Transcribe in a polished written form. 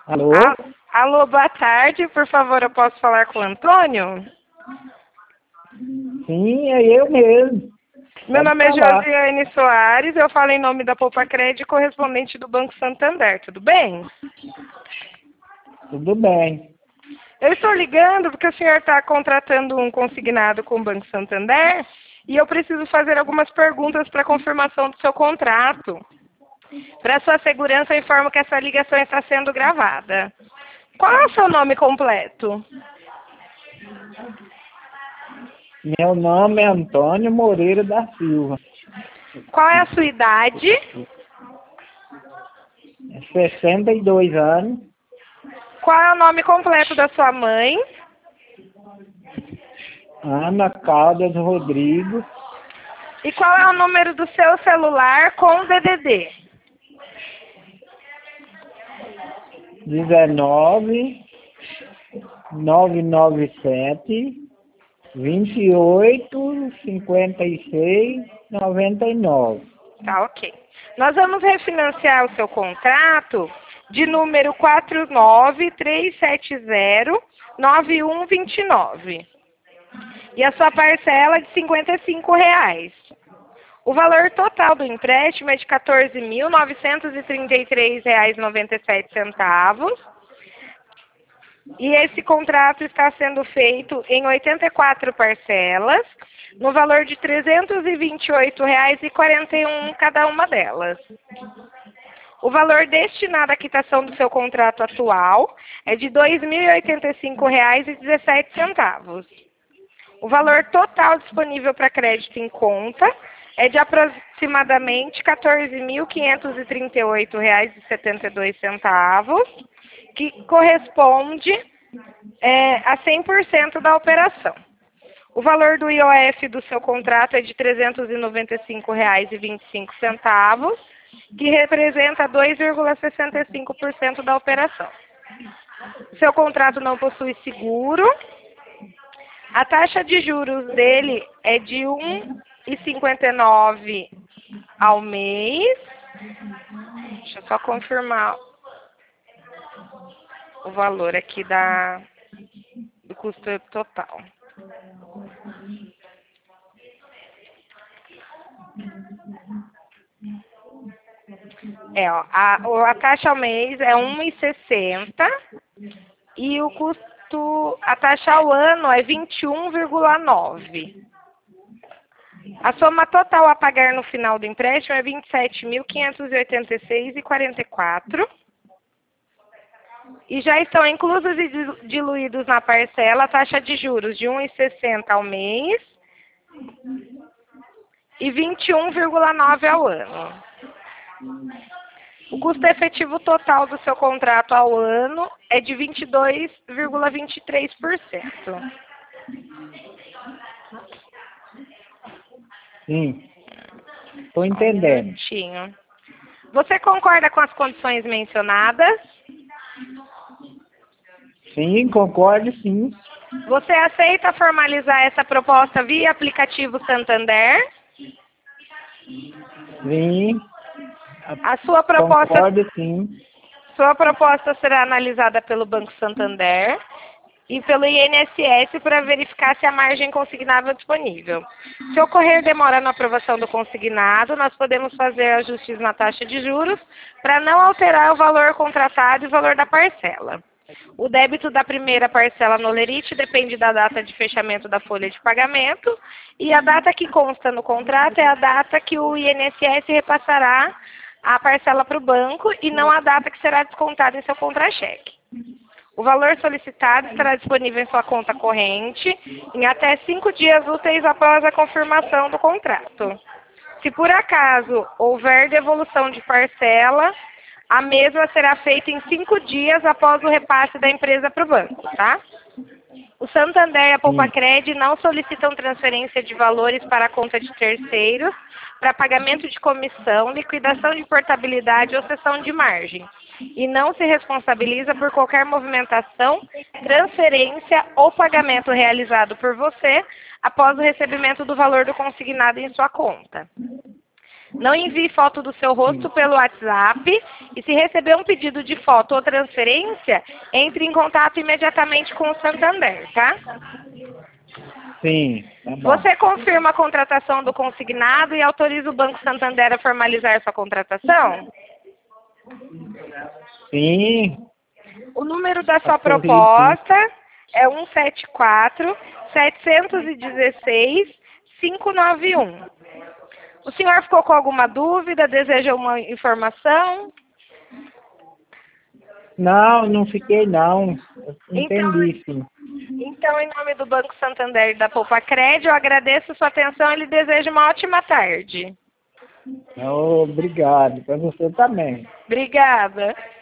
Alô? Alô, boa tarde. Por favor, eu posso falar com o Antônio? Sim, é eu mesmo. Meu Pode nome é falar. Josiane Soares, eu falo em nome da Poupa Crédito, correspondente do Banco Santander, tudo bem? Tudo bem. Eu estou ligando porque o senhor está contratando um consignado com o Banco Santander e eu preciso fazer algumas perguntas para confirmação do seu contrato. Para sua segurança, eu informo que essa ligação está sendo gravada. Qual é o seu nome completo? Meu nome é Antônio Moreira da Silva. Qual é a sua idade? É 62 anos. Qual é o nome completo da sua mãe? Ana Caldas Rodrigues. E qual é o número do seu celular com DDD? 19 997 28 56 99. Tá, ok. Nós vamos refinanciar o seu contrato de número 493709129. E a sua parcela é de R$ 55. O valor total do empréstimo é de R$ 14.933,97. E esse contrato está sendo feito em 84 parcelas, no valor de R$ 328,41 cada uma delas. O valor destinado à quitação do seu contrato atual é de R$ 2.085,17. O valor total disponível para crédito em conta é de aproximadamente R$ 14.538,72, que corresponde a 100% da operação. O valor do IOF do seu contrato é de R$ 395,25, que representa 2,65% da operação. Seu contrato não possui seguro. A taxa de juros dele é de 1,59 ao mês. Deixa eu só confirmar o valor aqui do custo total. A taxa ao mês é 1,60 e a taxa ao ano é 21,9. A soma total a pagar no final do empréstimo é R$ 27.586,44. E já estão inclusos e diluídos na parcela a taxa de juros de 1,60 ao mês e 21,9 ao ano. O custo efetivo total do seu contrato ao ano é de 22,23%. Sim. Estou Só um entendendo. minutinho. Você concorda com as condições mencionadas? Sim, concordo, sim. Você aceita formalizar essa proposta via aplicativo Santander? Sim. A sua proposta Concordo, sim. será analisada pelo Banco Santander e pelo INSS para verificar se a margem consignável é disponível. Se ocorrer demora na aprovação do consignado, nós podemos fazer ajustes na taxa de juros para não alterar o valor contratado e o valor da parcela. O débito da primeira parcela no Lerite depende da data de fechamento da folha de pagamento e a data que consta no contrato é a data que o INSS repassará a parcela para o banco e não a data que será descontada em seu contra-cheque. O valor solicitado estará disponível em sua conta corrente em até 5 dias úteis após a confirmação do contrato. Se por acaso houver devolução de parcela, a mesma será feita em 5 dias após o repasse da empresa para o banco, tá? O Santander e a Poupa Sim. Crédito não solicitam transferência de valores para a conta de terceiros para pagamento de comissão, liquidação de portabilidade ou cessão de margem. E não se responsabiliza por qualquer movimentação, transferência ou pagamento realizado por você após o recebimento do valor do consignado em sua conta. Não envie foto do seu rosto pelo WhatsApp e se receber um pedido de foto ou transferência, entre em contato imediatamente com o Santander, tá? Sim, tá bom. Você confirma a contratação do consignado e autoriza o Banco Santander a formalizar sua contratação? Sim, O número da sua autorizo. proposta é 174-716-591. O senhor ficou com alguma dúvida? Deseja uma informação? Não, não fiquei não. Eu Então, entendi, sim. Então, em nome do Banco Santander e da Poupa Crédito, eu agradeço a sua atenção e lhe desejo uma ótima tarde. Obrigado, para você também. Obrigada.